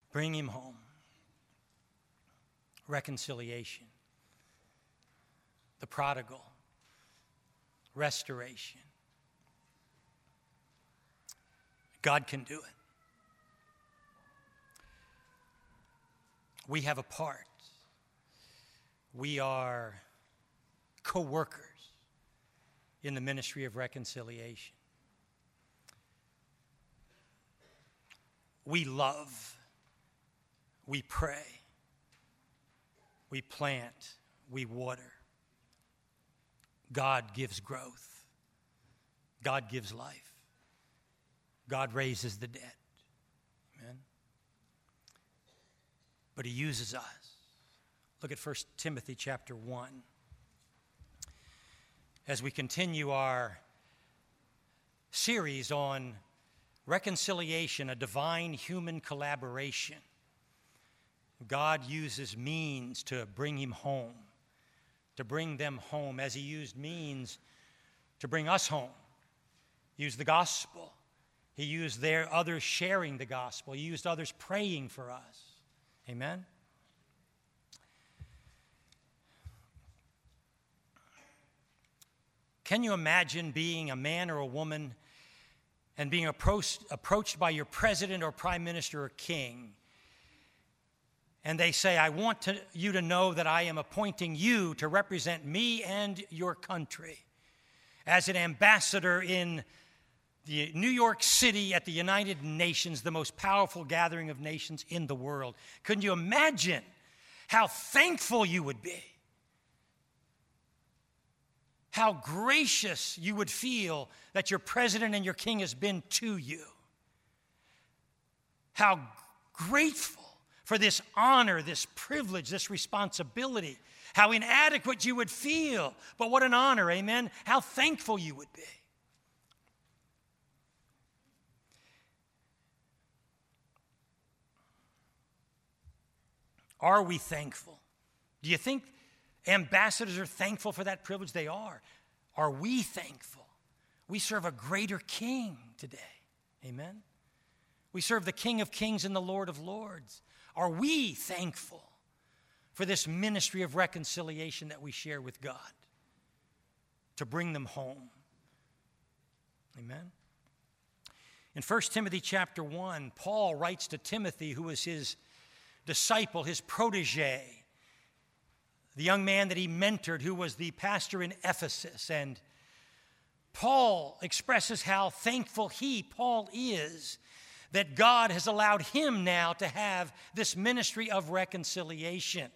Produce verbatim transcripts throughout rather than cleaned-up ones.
Bring him home. Reconciliation. The prodigal. Restoration. God can do it. We have a part. We are co-workers in the ministry of reconciliation. We love. We pray. We plant. We water. God gives growth. God gives life. God raises the dead. Amen. But he uses us. Look at First Timothy chapter one. As we continue our series on reconciliation, a divine human collaboration, God uses means to bring him home, to bring them home, as he used means to bring us home. He used the gospel. He used their others sharing the gospel. He used others praying for us. Amen? Can you imagine being a man or a woman and being approached, approached by your president or prime minister or king, and they say, I want to, you to know that I am appointing you to represent me and your country as an ambassador in the New York City at the United Nations, the most powerful gathering of nations in the world. Couldn't you imagine how thankful you would be? How gracious you would feel that your president and your king has been to you. How grateful for this honor, this privilege, this responsibility. How inadequate you would feel, but what an honor, amen? How thankful you would be. Are we thankful? Do you think ambassadors are thankful for that privilege? They are. Are we thankful? We serve a greater king today. Amen? We serve the King of Kings and the Lord of Lords. Are we thankful for this ministry of reconciliation that we share with God to bring them home? Amen? In First Timothy chapter one, Paul writes to Timothy, who was his disciple, his protege, the young man that he mentored, who was the pastor in Ephesus. And Paul expresses how thankful he, Paul, is that God has allowed him now to have this ministry of reconciliation.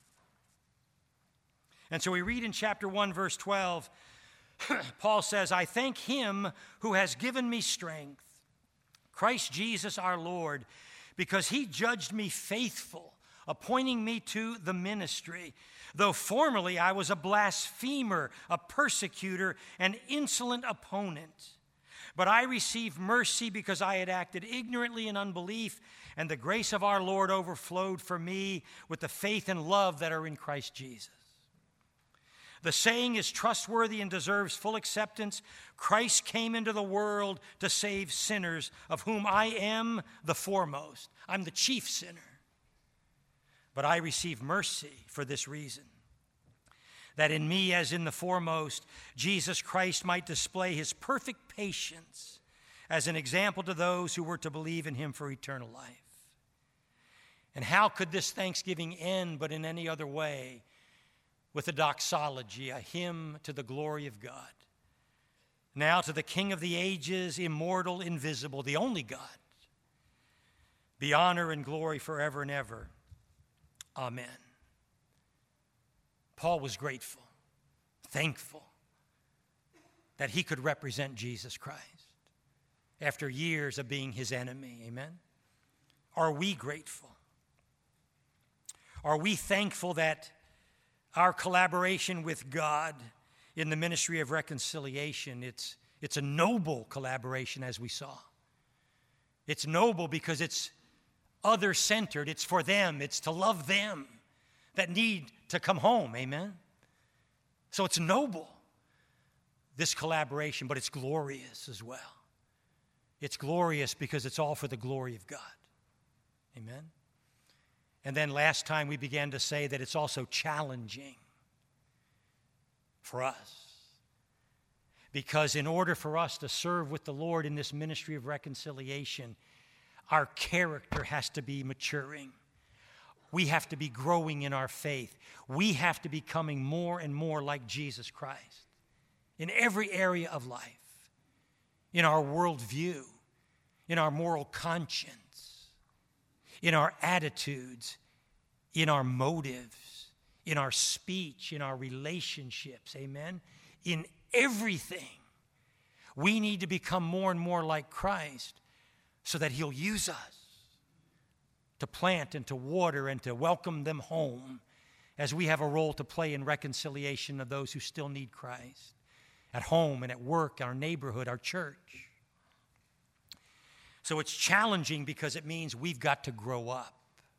And so we read in chapter one, verse twelve, Paul says, I thank him who has given me strength, Christ Jesus our Lord, because he judged me faithful, appointing me to the ministry. Though formerly I was a blasphemer, a persecutor, an insolent opponent. But I received mercy because I had acted ignorantly in unbelief, and the grace of our Lord overflowed for me with the faith and love that are in Christ Jesus. The saying is trustworthy and deserves full acceptance. Christ came into the world to save sinners, of whom I am the foremost. I'm the chief sinner. But I received mercy for this reason, that in me, as in the foremost, Jesus Christ might display his perfect patience as an example to those who were to believe in him for eternal life. And how could this thanksgiving end but in any other way? With a doxology, a hymn to the glory of God. Now to the King of the ages, immortal, invisible, the only God, be honor and glory forever and ever. Amen. Paul was grateful, thankful that he could represent Jesus Christ after years of being his enemy. Amen. Are we grateful? Are we thankful that our collaboration with God in the ministry of reconciliation, it's, it's a noble collaboration, as we saw. It's noble because it's other-centered. It's for them. It's to love them that need to come home. Amen? So it's noble, this collaboration, but it's glorious as well. It's glorious because it's all for the glory of God. Amen? And then last time we began to say that it's also challenging for us. Because in order for us to serve with the Lord in this ministry of reconciliation, our character has to be maturing. We have to be growing in our faith. We have to be becoming more and more like Jesus Christ in every area of life, in our worldview, in our moral conscience, in our attitudes, in our motives, in our speech, in our relationships, amen? In everything, we need to become more and more like Christ so that He'll use us to plant and to water and to welcome them home as we have a role to play in reconciliation of those who still need Christ at home and at work, our neighborhood, our church. So it's challenging because it means we've got to grow up.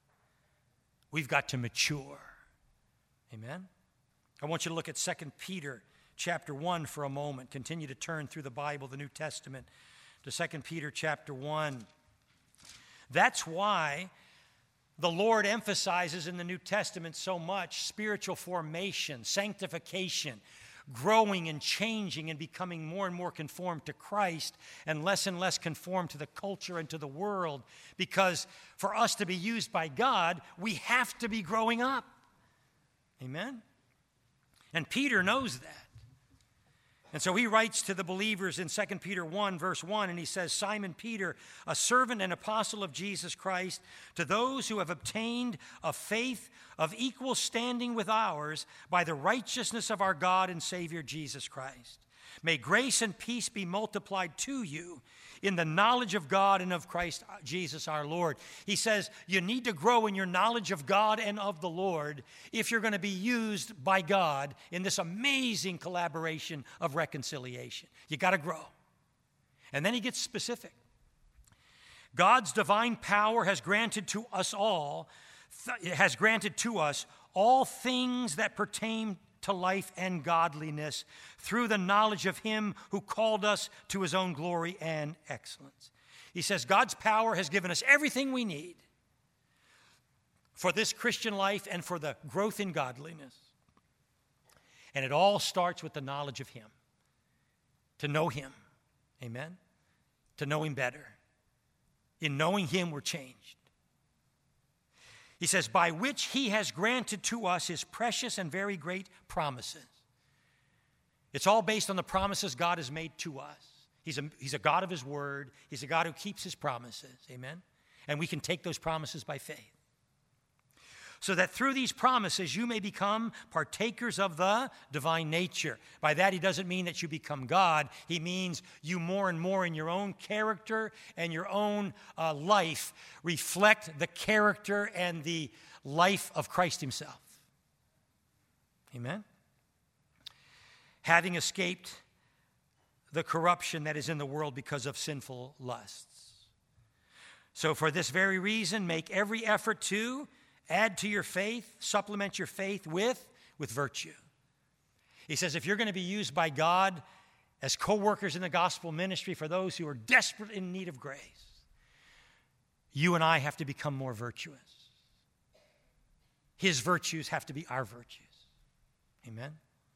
We've got to mature. Amen? I want you to look at Second Peter chapter one for a moment. Continue to turn through the Bible, the New Testament, to Second Peter chapter one. That's why the Lord emphasizes in the New Testament so much spiritual formation, sanctification, growing and changing and becoming more and more conformed to Christ and less and less conformed to the culture and to the world. Because for us to be used by God, we have to be growing up. Amen? And Peter knows that. And so he writes to the believers in Second Peter one, verse one, and he says, Simon Peter, a servant and apostle of Jesus Christ, to those who have obtained a faith of equal standing with ours by the righteousness of our God and Savior Jesus Christ. May grace and peace be multiplied to you in the knowledge of God and of Christ Jesus our Lord. He says you need to grow in your knowledge of God and of the Lord if you're going to be used by God in this amazing collaboration of reconciliation. You got to grow. And then he gets specific. God's divine power has granted to us all, th- has granted to us all things that pertain to life and godliness through the knowledge of Him who called us to His own glory and excellence. He says God's power has given us everything we need for this Christian life and for the growth in godliness. And it all starts with the knowledge of Him. To know Him. Amen? To know Him better. In knowing Him, we're changed. He says, by which He has granted to us His precious and very great promises. It's all based on the promises God has made to us. He's a, he's a God of His word. He's a God who keeps His promises. Amen? And we can take those promises by faith. So that through these promises you may become partakers of the divine nature. By that he doesn't mean that you become God. He means you more and more in your own character and your own uh, life reflect the character and the life of Christ Himself. Amen? Having escaped the corruption that is in the world because of sinful lusts. So for this very reason, make every effort to add to your faith, supplement your faith with, with virtue. He says if you're going to be used by God as co-workers in the gospel ministry for those who are desperate in need of grace, you and I have to become more virtuous. His virtues have to be our virtues. Amen?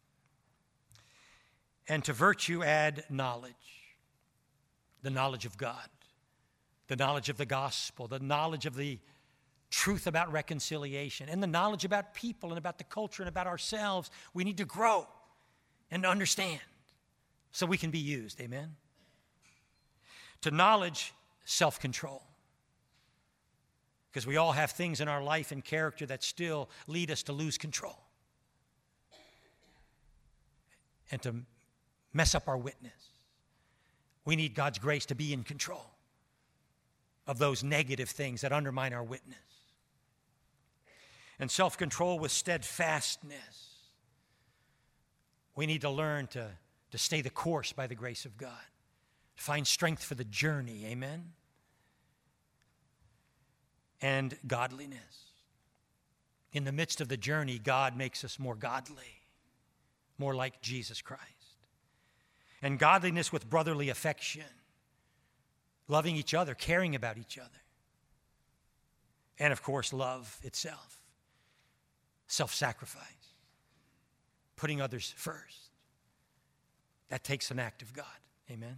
And to virtue add knowledge. The knowledge of God. The knowledge of the gospel. The knowledge of the truth about reconciliation and the knowledge about people and about the culture and about ourselves. We need to grow and understand so we can be used. Amen? To knowledge, self-control. Because we all have things in our life and character that still lead us to lose control and to mess up our witness. We need God's grace to be in control of those negative things that undermine our witness. And self-control with steadfastness. We need to learn to, to stay the course by the grace of God. To find strength for the journey. Amen? And godliness. In the midst of the journey, God makes us more godly. More like Jesus Christ. And godliness with brotherly affection. Loving each other, caring about each other. And of course, love itself. Self-sacrifice. Putting others first. That takes an act of God. Amen?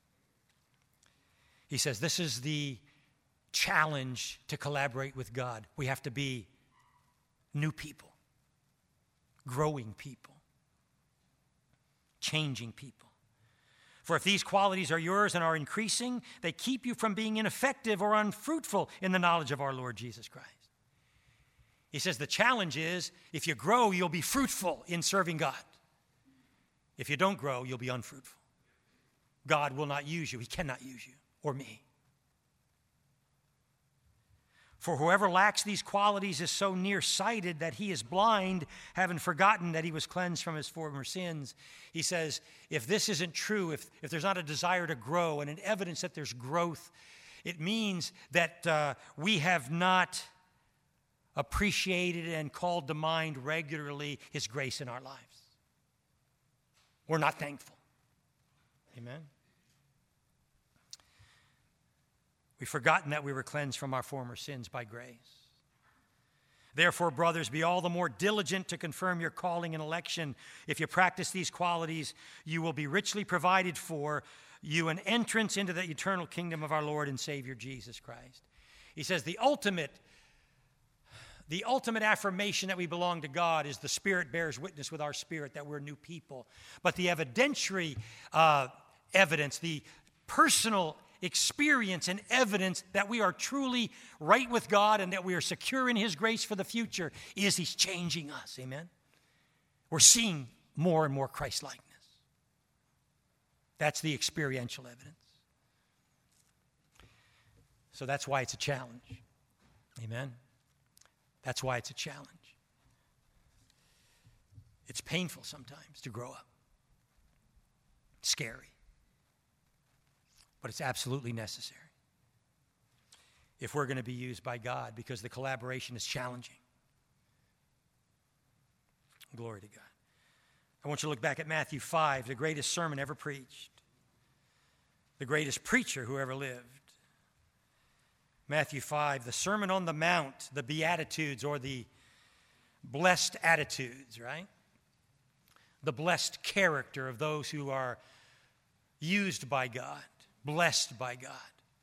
He says this is the challenge to collaborate with God. We have to be new people, growing people, changing people. For if these qualities are yours and are increasing, they keep you from being ineffective or unfruitful in the knowledge of our Lord Jesus Christ. He says the challenge is, if you grow, you'll be fruitful in serving God. If you don't grow, you'll be unfruitful. God will not use you. He cannot use you or me. For whoever lacks these qualities is so nearsighted that he is blind, having forgotten that he was cleansed from his former sins. He says, if this isn't true, if, if there's not a desire to grow and an evidence that there's growth, it means that uh, we have not appreciated and called to mind regularly his grace in our lives. We're not thankful. Amen? We've forgotten that we were cleansed from our former sins by grace. Therefore, brothers, be all the more diligent to confirm your calling and election. If you practice these qualities, you will be richly provided for you an entrance into the eternal kingdom of our Lord and Savior Jesus Christ. He says the ultimate, the ultimate affirmation that we belong to God is the Spirit bears witness with our spirit that we're new people. But the evidentiary uh, evidence, the personal experience and evidence that we are truly right with God and that we are secure in his grace for the future is he's changing us. Amen? We're seeing more and more Christ-likeness. That's the experiential evidence. So that's why it's a challenge. Amen? That's why it's a challenge. It's painful sometimes to grow up. It's scary. But it's absolutely necessary if we're going to be used by God, because the collaboration is challenging. Glory to God. I want you to look back at Matthew five, the greatest sermon ever preached, the greatest preacher who ever lived. Matthew five, the Sermon on the Mount, the Beatitudes, or the blessed attitudes, right? The blessed character of those who are used by God. Blessed by God.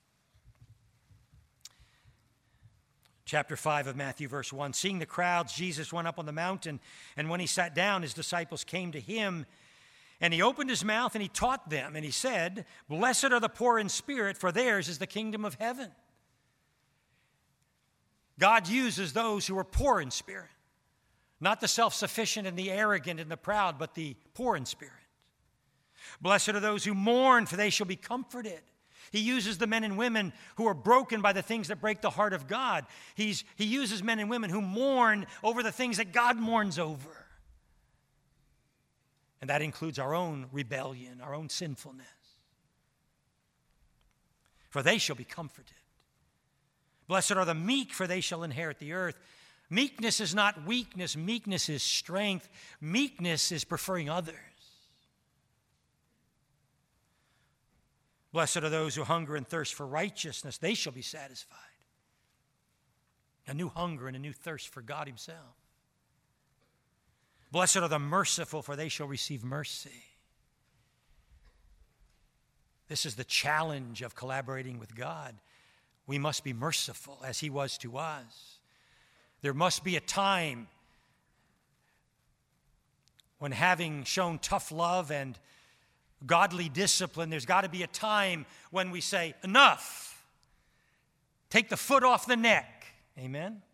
Chapter five of Matthew, verse one. Seeing the crowds, Jesus went up on the mountain, and when he sat down, his disciples came to him, and he opened his mouth and he taught them, and he said, Blessed are the poor in spirit, for theirs is the kingdom of heaven. God uses those who are poor in spirit, not the self-sufficient and the arrogant and the proud, but the poor in spirit. Blessed are those who mourn, for they shall be comforted. He uses the men and women who are broken by the things that break the heart of God. He's, he uses men and women who mourn over the things that God mourns over. And that includes our own rebellion, our own sinfulness. For they shall be comforted. Blessed are the meek, for they shall inherit the earth. Meekness is not weakness. Meekness is strength. Meekness is preferring others. Blessed are those who hunger and thirst for righteousness. They shall be satisfied. A new hunger and a new thirst for God himself. Blessed are the merciful, for they shall receive mercy. This is the challenge of collaborating with God. We must be merciful as he was to us. There must be a time when, having shown tough love and godly discipline, there's got to be a time when we say, enough. Take the foot off the neck. Amen?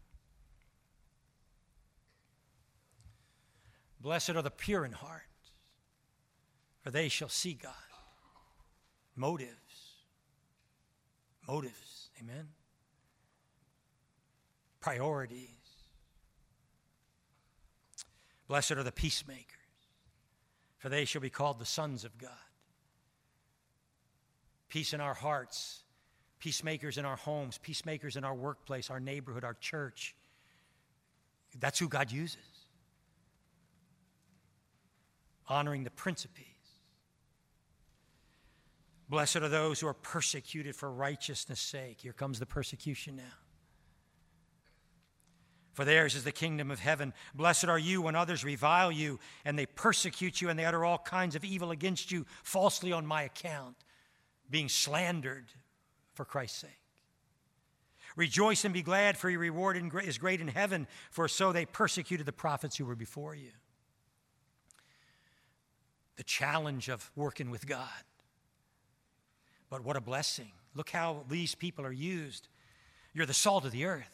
Blessed are the pure in heart, for they shall see God. Motives. Motives. Amen? Priorities. Blessed are the peacemakers, for they shall be called the sons of God. Peace in our hearts, peacemakers in our homes, peacemakers in our workplace, our neighborhood, our church. That's who God uses. Honoring the Prince of Peace. Blessed are those who are persecuted for righteousness' sake. Here comes the persecution now. For theirs is the kingdom of heaven. Blessed are you when others revile you, and they persecute you, and they utter all kinds of evil against you falsely on my account, being slandered for Christ's sake. Rejoice and be glad, for your reward is great in heaven, for so they persecuted the prophets who were before you. The challenge of working with God. But what a blessing. Look how these people are used. You're the salt of the earth.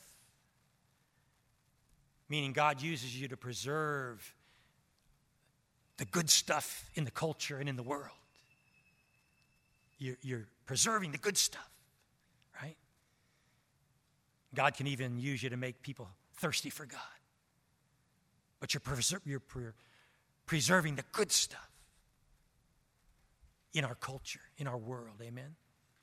Meaning God uses you to preserve the good stuff in the culture and in the world. You're, you're preserving the good stuff, right? God can even use you to make people thirsty for God. But you're, preser- you're pre- preserving the good stuff in our culture, in our world, amen?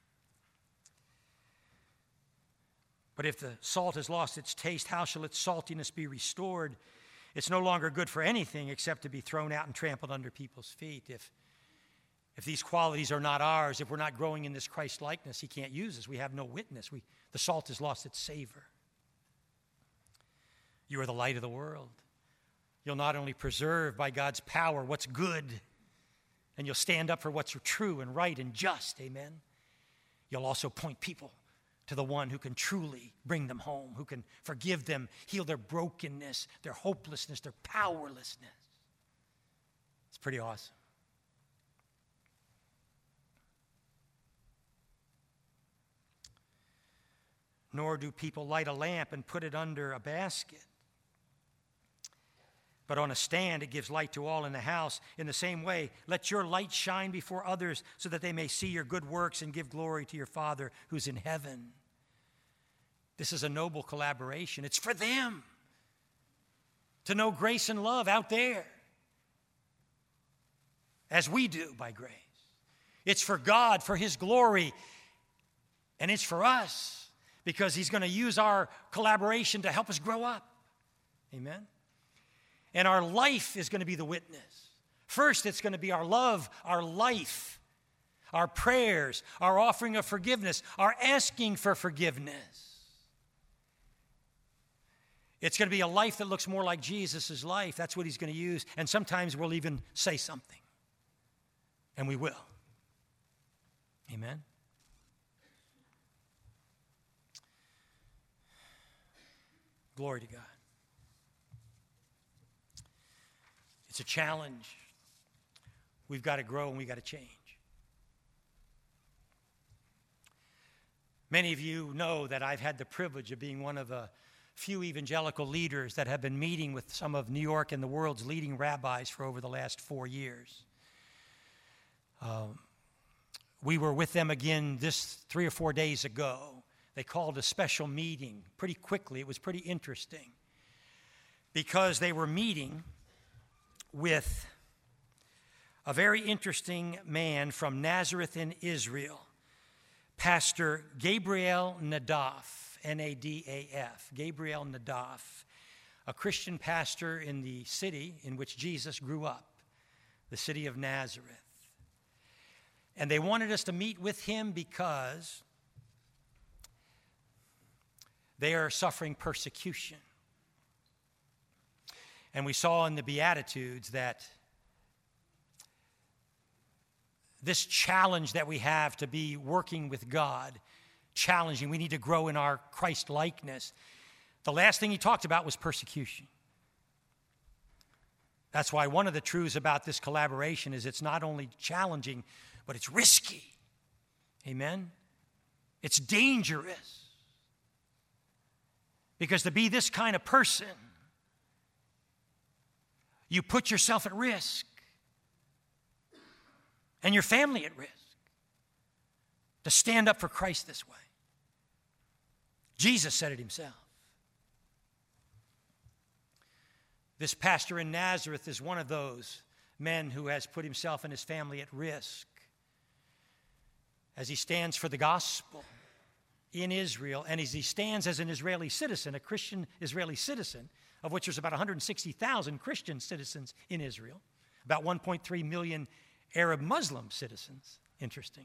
But if the salt has lost its taste, how shall its saltiness be restored? It's no longer good for anything except to be thrown out and trampled under people's feet. If, if these qualities are not ours, if we're not growing in this Christ likeness, he can't use us. We have no witness. We, the salt has lost its savor. You are the light of the world. You'll not only preserve by God's power what's good, and you'll stand up for what's true and right and just, amen? You'll also point people to the one who can truly bring them home, who can forgive them, heal their brokenness, their hopelessness, their powerlessness. It's pretty awesome. Nor do people light a lamp and put it under a basket, but on a stand it gives light to all in the house. In the same way, let your light shine before others so that they may see your good works and give glory to your Father who's in heaven. This is a noble collaboration. It's for them to know grace and love out there as we do by grace. It's for God, for his glory, and it's for us because he's going to use our collaboration to help us grow up. Amen? And our life is going to be the witness. First, it's going to be our love, our life, our prayers, our offering of forgiveness, our asking for forgiveness. It's going to be a life that looks more like Jesus' life. That's what he's going to use. And sometimes we'll even say something. And we will. Amen? Glory to God. It's a challenge. We've got to grow and we've got to change. Many of you know that I've had the privilege of being one of the few evangelical leaders that have been meeting with some of New York and the world's leading rabbis for over the last four years. Um, we were with them again this three or four days ago. They called a special meeting pretty quickly. It was pretty interesting because they were meeting with a very interesting man from Nazareth in Israel, Pastor Gabriel Nadaf. N A D A F, Gabriel Nadaf, a Christian pastor in the city in which Jesus grew up, the city of Nazareth. And they wanted us to meet with him because they are suffering persecution. And we saw in the Beatitudes that this challenge that we have to be working with God, challenging. We need to grow in our Christ likeness. The last thing he talked about was persecution. That's why one of the truths about this collaboration is it's not only challenging, but it's risky. Amen? It's dangerous. Because to be this kind of person, you put yourself at risk and your family at risk to stand up for Christ this way. Jesus said it himself. This pastor in Nazareth is one of those men who has put himself and his family at risk as he stands for the gospel in Israel, and as he stands as an Israeli citizen, a Christian Israeli citizen, of which there's about one hundred sixty thousand Christian citizens in Israel, about one point three million Arab Muslim citizens. Interesting.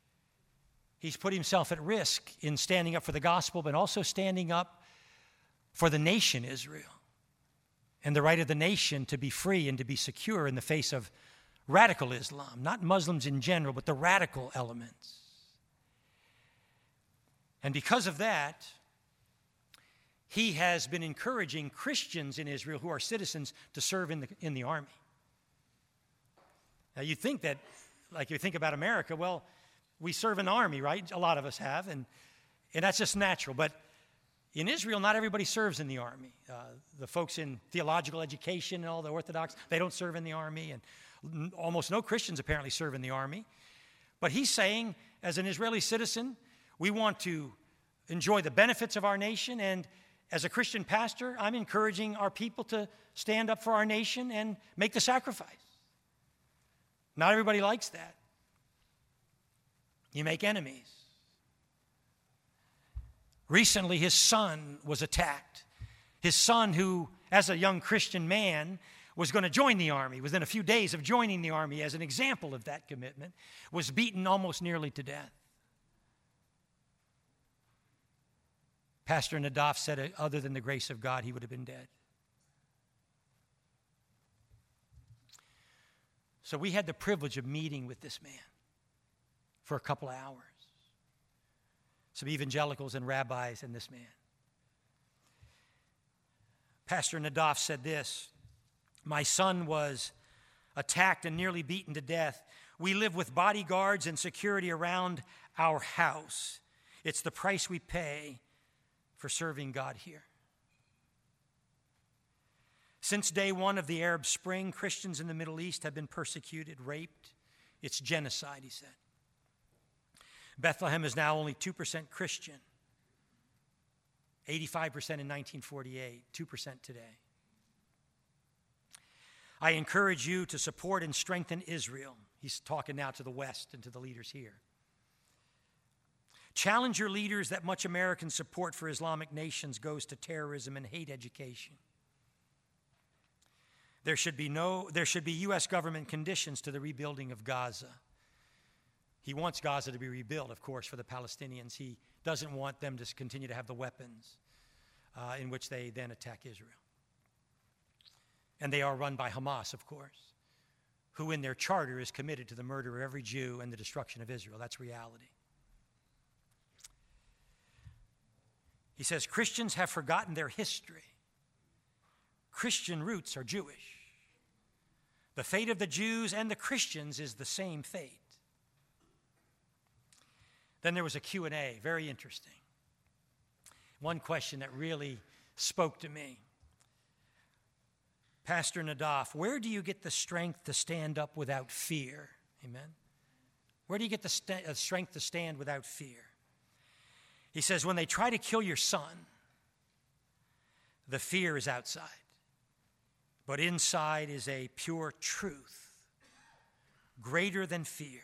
He's put himself at risk in standing up for the gospel, but also standing up for the nation Israel and the right of the nation to be free and to be secure in the face of radical Islam, not Muslims in general, but the radical elements. And because of that, he has been encouraging Christians in Israel who are citizens to serve in the, in the army. Now, you think that, like you think about America, well, we serve in the army, right? A lot of us have, and, and that's just natural. But in Israel, not everybody serves in the army. Uh, the folks in theological education and all the Orthodox, they don't serve in the army, and n- almost no Christians apparently serve in the army. But he's saying, as an Israeli citizen, we want to enjoy the benefits of our nation, and as a Christian pastor, I'm encouraging our people to stand up for our nation and make the sacrifice. Not everybody likes that. You make enemies. Recently, his son was attacked. His son, who, as a young Christian man, was going to join the army, within a few days of joining the army as an example of that commitment, was beaten almost nearly to death. Pastor Nadaf said, other than the grace of God, he would have been dead. So we had the privilege of meeting with this man for a couple of hours. Some evangelicals and rabbis and this man. Pastor Nadaf said this: my son was attacked and nearly beaten to death. We live with bodyguards and security around our house. It's the price we pay for serving God here. Since day one of the Arab Spring, Christians in the Middle East have been persecuted, raped. It's genocide, he said. Bethlehem is now only two percent Christian. eighty-five percent in nineteen forty-eight, two percent today. I encourage you to support and strengthen Israel. He's talking now to the West and to the leaders here. Challenge your leaders that much American support for Islamic nations goes to terrorism and hate education. There should be no, there should be U S government conditions to the rebuilding of Gaza. He wants Gaza to be rebuilt, of course, for the Palestinians. He doesn't want them to continue to have the weapons uh, in which they then attack Israel. And they are run by Hamas, of course, who in their charter is committed to the murder of every Jew and the destruction of Israel. That's reality. He says, Christians have forgotten their history. Christian roots are Jewish. The fate of the Jews and the Christians is the same fate. Then there was a Q and A, very interesting. One question that really spoke to me. Pastor Nadaf, where do you get the strength to stand up without fear? Amen. Where do you get the st- uh, strength to stand without fear? He says, when they try to kill your son, the fear is outside. But inside is a pure truth, greater than fear.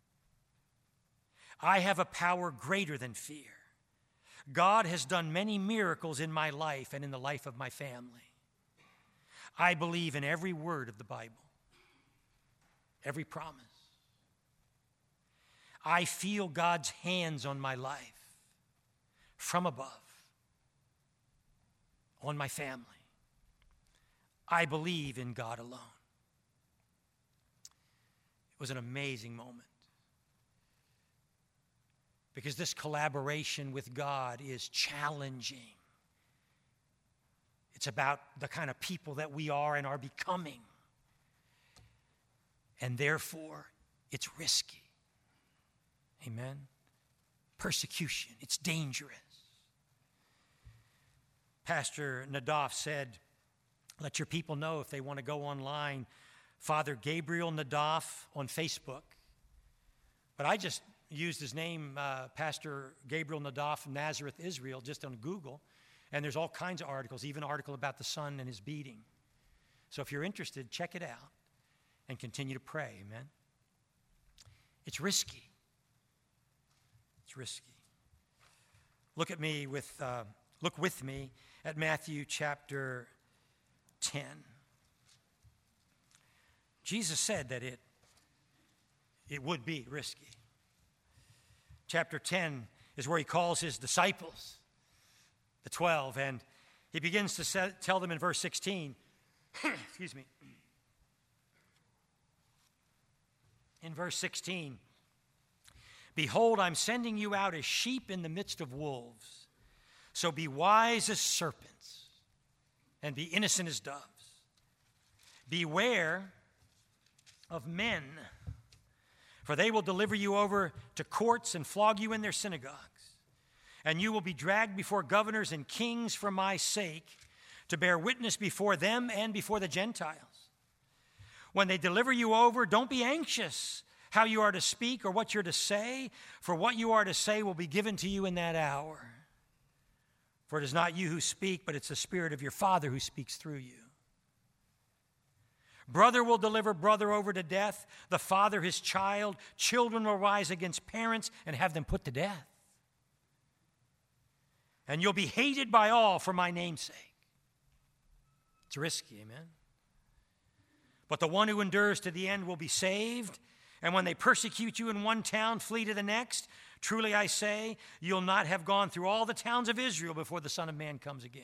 I have a power greater than fear. God has done many miracles in my life and in the life of my family. I believe in every word of the Bible, every promise. I feel God's hands on my life from above, on my family. I believe in God alone. It was an amazing moment. Because this collaboration with God is challenging. It's about the kind of people that we are and are becoming. And therefore, it's risky. Amen? Persecution, it's dangerous. Pastor Nadaf said, let your people know if they want to go online, Father Gabriel Nadaf on Facebook. But I just used his name, uh, Pastor Gabriel Nadaf from Nazareth, Israel, just on Google. And there's all kinds of articles, even an article about the son and his beating. So if you're interested, check it out and continue to pray, amen? It's risky. It's risky. Look at me with, uh, look with me at Matthew chapter ten. Jesus said that it, it would be risky. Chapter ten is where he calls his disciples, the twelve, and He begins to say, tell them in verse sixteen, excuse me, in verse sixteen, behold, I'm sending you out as sheep in the midst of wolves. So be wise as serpents and be innocent as doves. Beware of men, for they will deliver you over to courts and flog you in their synagogues. And you will be dragged before governors and kings for my sake, to bear witness before them and before the Gentiles. When they deliver you over, don't be anxious how you are to speak or what you're to say, for what you are to say will be given to you in that hour. For it is not you who speak, but it's the Spirit of your Father who speaks through you. Brother will deliver brother over to death, the father his child. Children will rise against parents and have them put to death. And you'll be hated by all for my name's sake. It's risky, amen? But the one who endures to the end will be saved. And when they persecute you in one town, flee to the next. Truly I say, you'll not have gone through all the towns of Israel before the Son of Man comes again.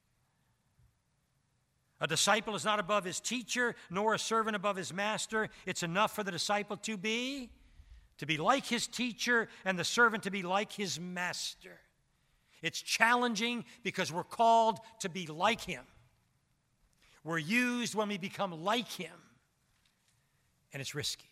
A disciple is not above his teacher, nor a servant above his master. It's enough for the disciple to be, to be like his teacher, and the servant to be like his master. It's challenging because we're called to be like him. We're used when we become like him, and it's risky.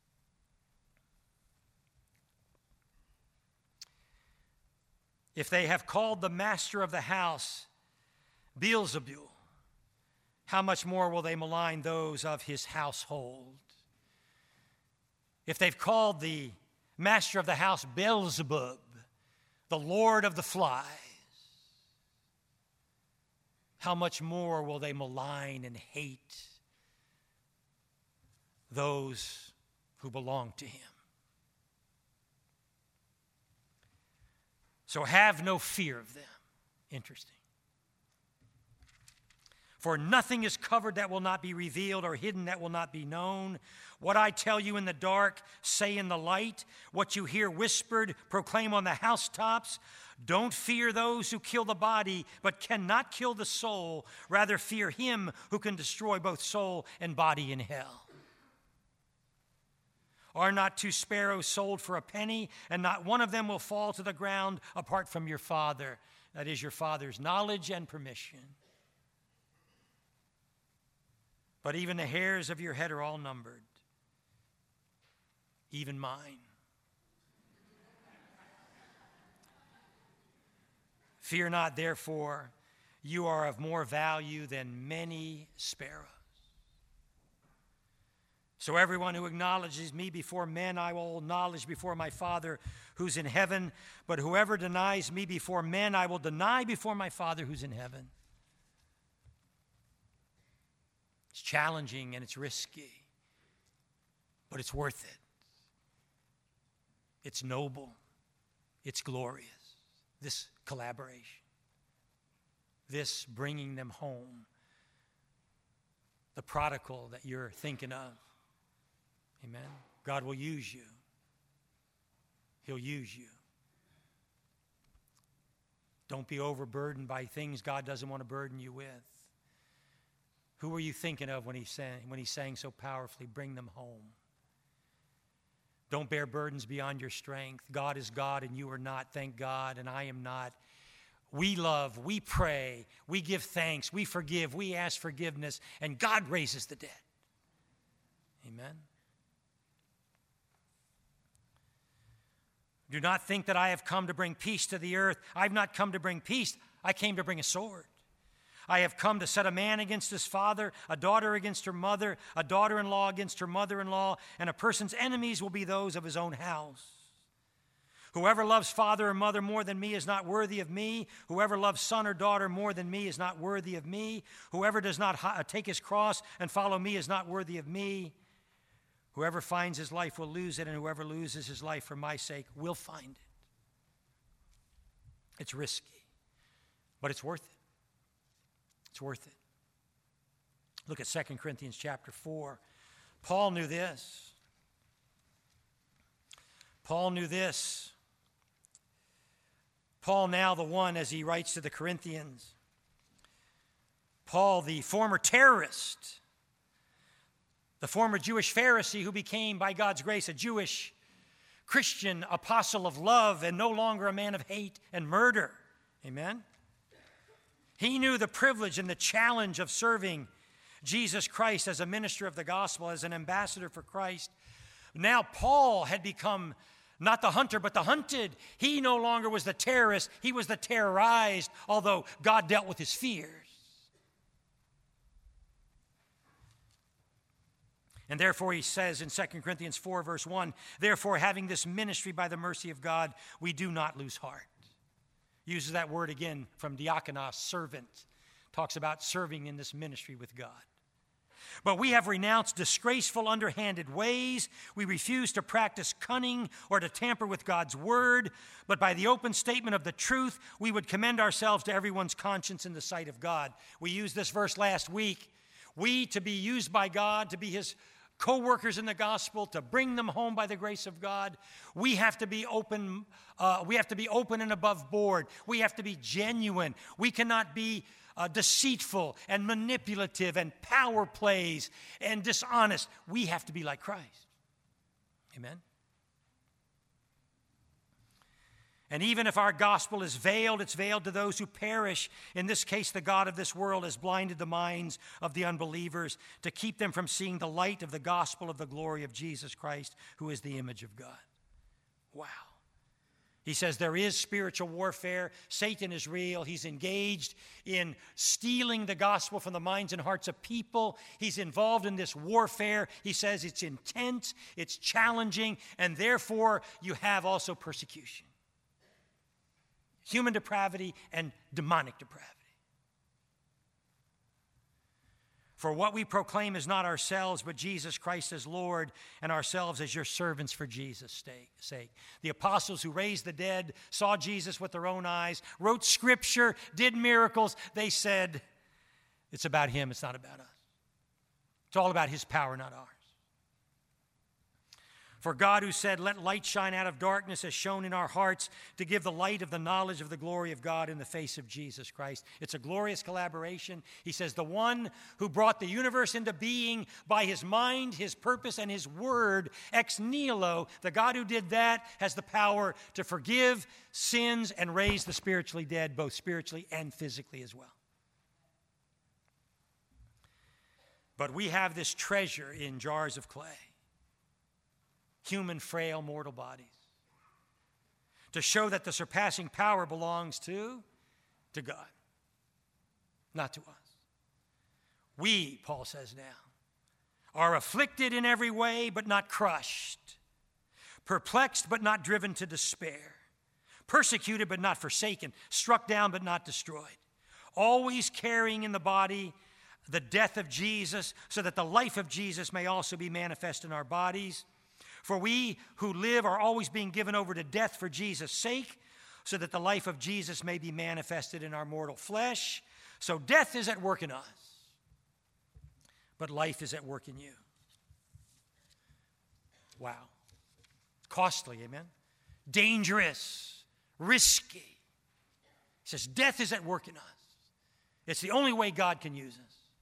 If they have called the master of the house Beelzebul, how much more will they malign those of his household? If they've called the master of the house Beelzebub, the Lord of the flies, how much more will they malign and hate those who belong to him? So have no fear of them. Interesting. For nothing is covered that will not be revealed, or hidden that will not be known. What I tell you in the dark, say in the light. What you hear whispered, proclaim on the housetops. Don't fear those who kill the body, but cannot kill the soul. Rather fear him who can destroy both soul and body in hell. Are not two sparrows sold for a penny, and not one of them will fall to the ground apart from your Father? That is your Father's knowledge and permission. But even the hairs of your head are all numbered, even mine. Fear not, therefore, you are of more value than many sparrows. So everyone who acknowledges me before men, I will acknowledge before my Father who's in heaven. But whoever denies me before men, I will deny before my Father who's in heaven. It's challenging and it's risky, but it's worth it. It's noble. It's glorious. This collaboration, this bringing them home, the prodigal that you're thinking of. Amen. God will use you. He'll use you. Don't be overburdened by things God doesn't want to burden you with. Who were you thinking of when he sang, when he sang so powerfully, bring them home? Don't bear burdens beyond your strength. God is God and you are not, thank God, and I am not. We love, we pray, we give thanks, we forgive, we ask forgiveness, and God raises the dead. Amen. Do not think that I have come to bring peace to the earth. I've not come to bring peace. I came to bring a sword. I have come to set a man against his father, a daughter against her mother, a daughter-in-law against her mother-in-law, and a person's enemies will be those of his own house. Whoever loves father or mother more than me is not worthy of me. Whoever loves son or daughter more than me is not worthy of me. Whoever does not take his cross and follow me is not worthy of me. Whoever finds his life will lose it, and whoever loses his life for my sake will find it. It's risky, but it's worth it. It's worth it. Look at Second Corinthians chapter four. Paul knew this. Paul knew this. Paul, now the one, as he writes to the Corinthians, Paul, the former terrorist, the former Jewish Pharisee who became, by God's grace, a Jewish Christian apostle of love and no longer a man of hate and murder. Amen? He knew the privilege and the challenge of serving Jesus Christ as a minister of the gospel, as an ambassador for Christ. Now Paul had become not the hunter, but the hunted. He no longer was the terrorist. He was the terrorized, although God dealt with his fears. And therefore he says in Second Corinthians four, verse one, therefore, having this ministry by the mercy of God, we do not lose heart. Uses that word again from diakonos, servant. Talks about serving in this ministry with God. But we have renounced disgraceful, underhanded ways. We refuse to practice cunning or to tamper with God's word. But by the open statement of the truth, we would commend ourselves to everyone's conscience in the sight of God. We used this verse last week. We, to be used by God, to be his co-workers in the gospel, to bring them home by the grace of God, we have to be open. Uh, we have to be open and above board. We have to be genuine. We cannot be uh, deceitful and manipulative and power plays and dishonest. We have to be like Christ. Amen. And even if our gospel is veiled, it's veiled to those who perish. In this case, the God of this world has blinded the minds of the unbelievers to keep them from seeing the light of the gospel of the glory of Jesus Christ, who is the image of God. Wow. He says there is spiritual warfare. Satan is real. He's engaged in stealing the gospel from the minds and hearts of people. He's involved in this warfare. He says it's intense, it's challenging, and therefore you have also persecution. Human depravity and demonic depravity. For what we proclaim is not ourselves, but Jesus Christ as Lord, and ourselves as your servants for Jesus' sake. The apostles who raised the dead, saw Jesus with their own eyes, wrote scripture, did miracles. They said, it's about him, it's not about us. It's all about his power, not ours. For God, who said, let light shine out of darkness, has shone in our hearts to give the light of the knowledge of the glory of God in the face of Jesus Christ. It's a glorious collaboration. He says, the one who brought the universe into being by his mind, his purpose, and his word, ex nihilo, the God who did that has the power to forgive sins and raise the spiritually dead, both spiritually and physically as well. But we have this treasure in jars of clay. Human, frail, mortal bodies, to show that the surpassing power belongs to, to God, not to us. We, Paul says now, are afflicted in every way, but not crushed, perplexed, but not driven to despair, persecuted, but not forsaken, struck down, but not destroyed, always carrying in the body the death of Jesus, so that the life of Jesus may also be manifest in our bodies. For we who live are always being given over to death for Jesus' sake, so that the life of Jesus may be manifested in our mortal flesh. So death is at work in us, but life is at work in you. Wow. Costly, amen? Dangerous, risky. He says death is at work in us. It's the only way God can use us.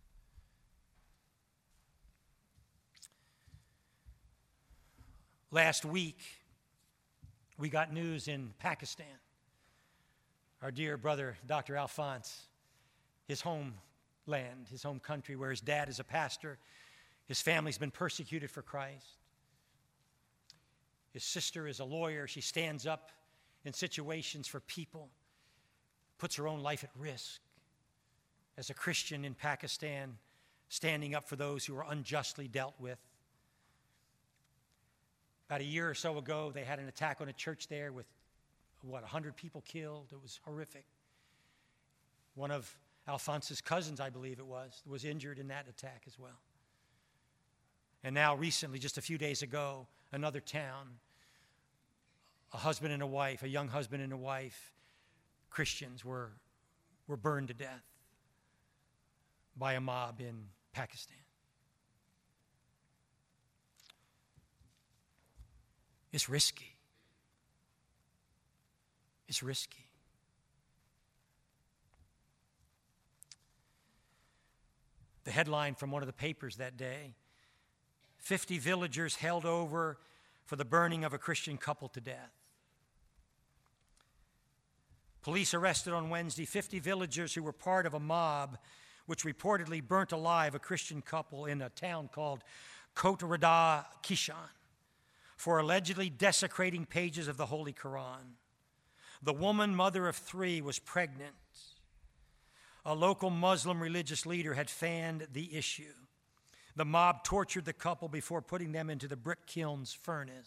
Last week, we got news in Pakistan. Our dear brother, Doctor Alphonse, his homeland, his home country, where his dad is a pastor. His family's been persecuted for Christ. His sister is a lawyer. She stands up in situations for people, puts her own life at risk. As a Christian in Pakistan, standing up for those who are unjustly dealt with. About a year or so ago, they had an attack on a church there with, what, one hundred people killed. It was horrific. One of Alphonse's cousins, I believe it was, was injured in that attack as well. And now recently, just a few days ago, another town, a husband and a wife, a young husband and a wife, Christians were, were burned to death by a mob in Pakistan. It's risky. It's risky. The headline from one of the papers that day, fifty villagers held over for the burning of a Christian couple to death. Police arrested on Wednesday fifty villagers who were part of a mob which reportedly burnt alive a Christian couple in a town called Kot Rada Kishan for allegedly desecrating pages of the Holy Quran. The woman, mother of three, was pregnant. A local Muslim religious leader had fanned the issue. The mob tortured the couple before putting them into the brick kiln's furnace.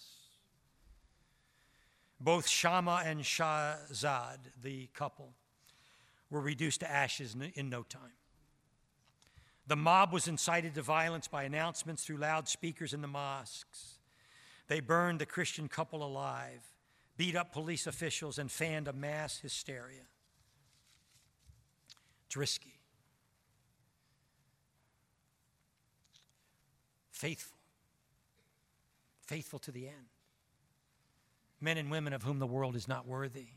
Both Shama and Shahzad, the couple, were reduced to ashes in no time. The mob was incited to violence by announcements through loudspeakers in the mosques. They burned the Christian couple alive, beat up police officials, and fanned a mass hysteria. It's risky. Faithful. Faithful to the end. Men and women of whom the world is not worthy.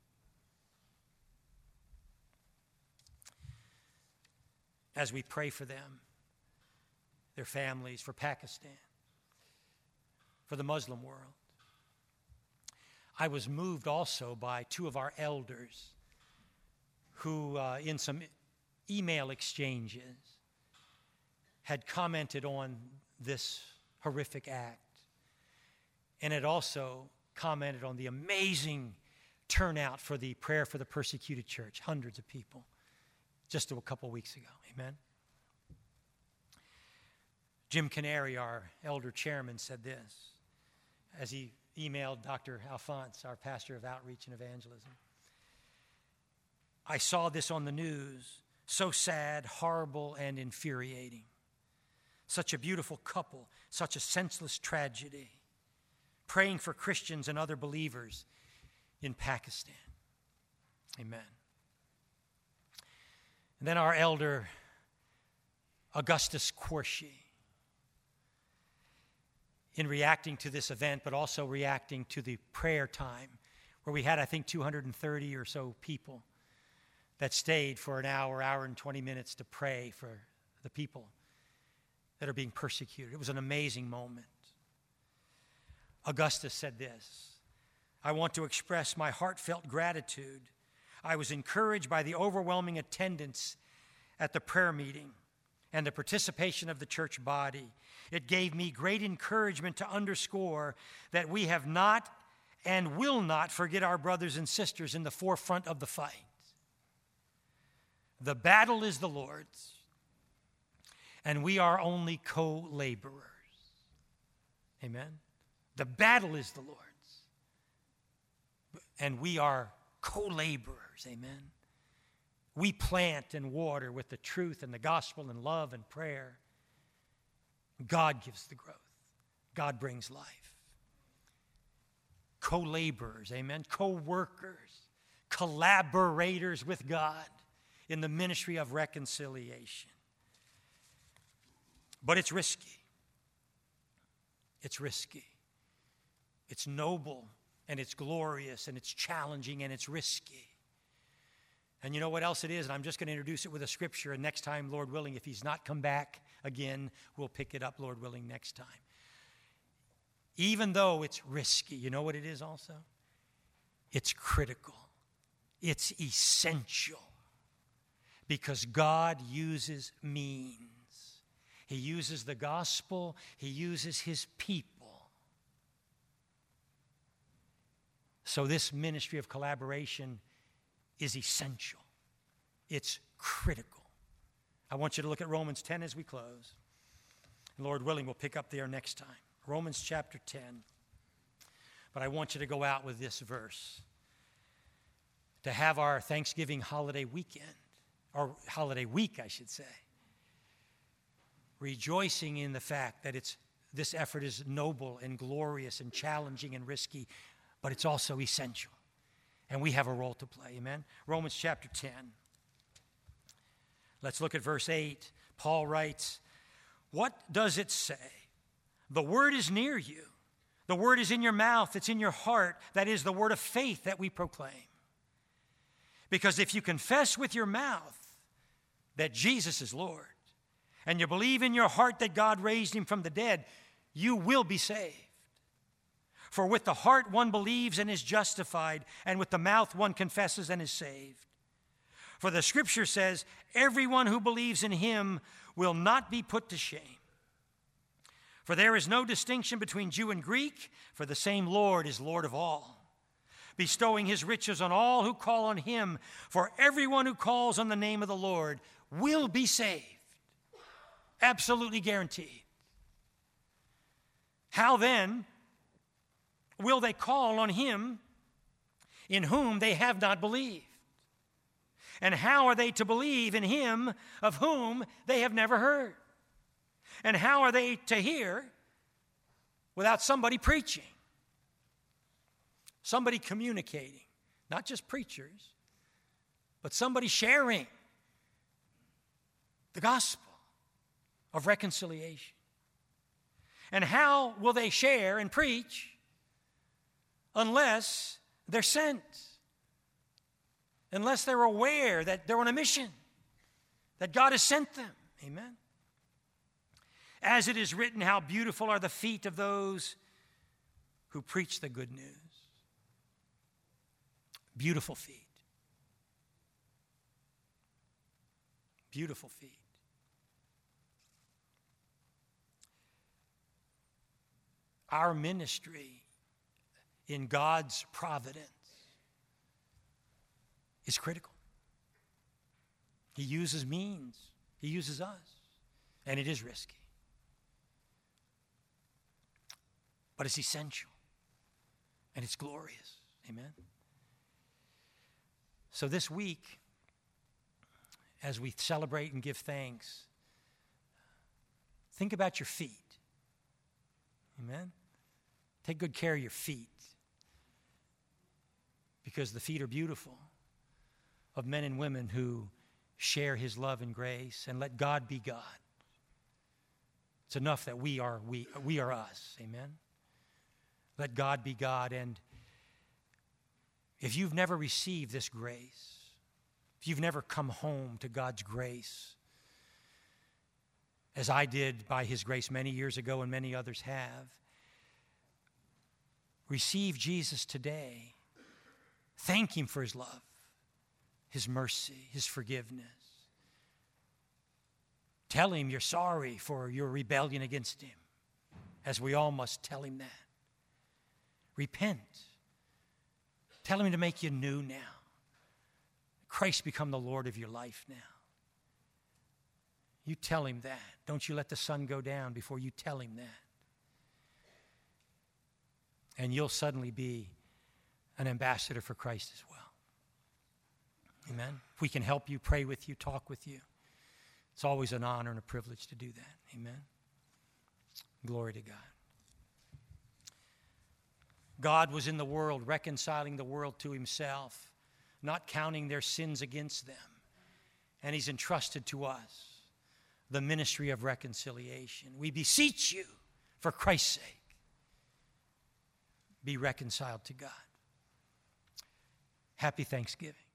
As we pray for them, their families, for Pakistan, for the Muslim world, I was moved also by two of our elders who, uh, in some email exchanges, had commented on this horrific act and had also commented on the amazing turnout for the prayer for the persecuted church, hundreds of people, just a couple weeks ago. Amen. Jim Canary, our elder chairman, said this as he emailed Doctor Alphonse, our pastor of outreach and evangelism. I saw this on the news, so sad, horrible, and infuriating. Such a beautiful couple, such a senseless tragedy. Praying for Christians and other believers in Pakistan. Amen. And then our elder, Augustus Quarshie, in reacting to this event, but also reacting to the prayer time, where we had, I think, two hundred thirty or so people that stayed for an hour, hour and twenty minutes to pray for the people that are being persecuted. It was an amazing moment. Augustus said this, I want to express my heartfelt gratitude. I was encouraged by the overwhelming attendance at the prayer meeting and the participation of the church body. It gave me great encouragement to underscore that we have not and will not forget our brothers and sisters in the forefront of the fight. The battle is the Lord's, and we are only co-laborers. Amen? The battle is the Lord's, and we are co-laborers. Amen? We plant and water with the truth and the gospel and love and prayer. God gives the growth. God brings life. Co-laborers, amen? Co-workers, collaborators with God in the ministry of reconciliation. But it's risky. It's risky. It's noble, and it's glorious, and it's challenging, and it's risky. And you know what else it is? And I'm just going to introduce it with a scripture, and next time, Lord willing, if he's not come back again, we'll pick it up, Lord willing, next time. Even though it's risky, you know what it is also? It's critical. It's essential. Because God uses means. He uses the gospel. He uses his people. So this ministry of collaboration is essential. It's critical. I want you to look at Romans ten as we close. And Lord willing, we'll pick up there next time. Romans chapter ten. But I want you to go out with this verse. To have our Thanksgiving holiday weekend, or holiday week, I should say, rejoicing in the fact that it's this effort is noble and glorious and challenging and risky, but it's also essential. And we have a role to play, amen? Romans chapter ten. Let's look at verse eight. Paul writes, what does it say? The word is near you. The word is in your mouth. It's in your heart. That is the word of faith that we proclaim. Because if you confess with your mouth that Jesus is Lord, and you believe in your heart that God raised him from the dead, you will be saved. For with the heart one believes and is justified, and with the mouth one confesses and is saved. For the Scripture says, everyone who believes in him will not be put to shame. For there is no distinction between Jew and Greek, for the same Lord is Lord of all, bestowing his riches on all who call on him. For everyone who calls on the name of the Lord will be saved. Absolutely guaranteed. How then will they call on him in whom they have not believed? And how are they to believe in him of whom they have never heard? And how are they to hear without somebody preaching? Somebody communicating. Not just preachers, but somebody sharing the gospel of reconciliation. And how will they share and preach unless they're sent? Unless they're aware that they're on a mission, that God has sent them. Amen. As it is written, how beautiful are the feet of those who preach the good news. Beautiful feet. Beautiful feet. Our ministry in God's providence is critical. He uses means. He uses us. And it is risky. But it's essential. And it's glorious. Amen? So this week, as we celebrate and give thanks, think about your feet. Amen? Take good care of your feet. Because the feet are beautiful of men and women who share his love and grace, and let God be God. It's enough that we are we we are us. Amen? Let God be God. And if you've never received this grace, if you've never come home to God's grace, as I did by his grace many years ago and many others have, receive Jesus today. Thank him for his love, his mercy, his forgiveness. Tell him you're sorry for your rebellion against him, as we all must tell him that. Repent. Tell him to make you new now. Christ become the Lord of your life now. You tell him that. Don't you let the sun go down before you tell him that. And you'll suddenly be an ambassador for Christ as well. Amen? If we can help you, pray with you, talk with you, it's always an honor and a privilege to do that. Amen? Glory to God. God was in the world, reconciling the world to himself, not counting their sins against them. And he's entrusted to us the ministry of reconciliation. We beseech you, for Christ's sake, be reconciled to God. Happy Thanksgiving.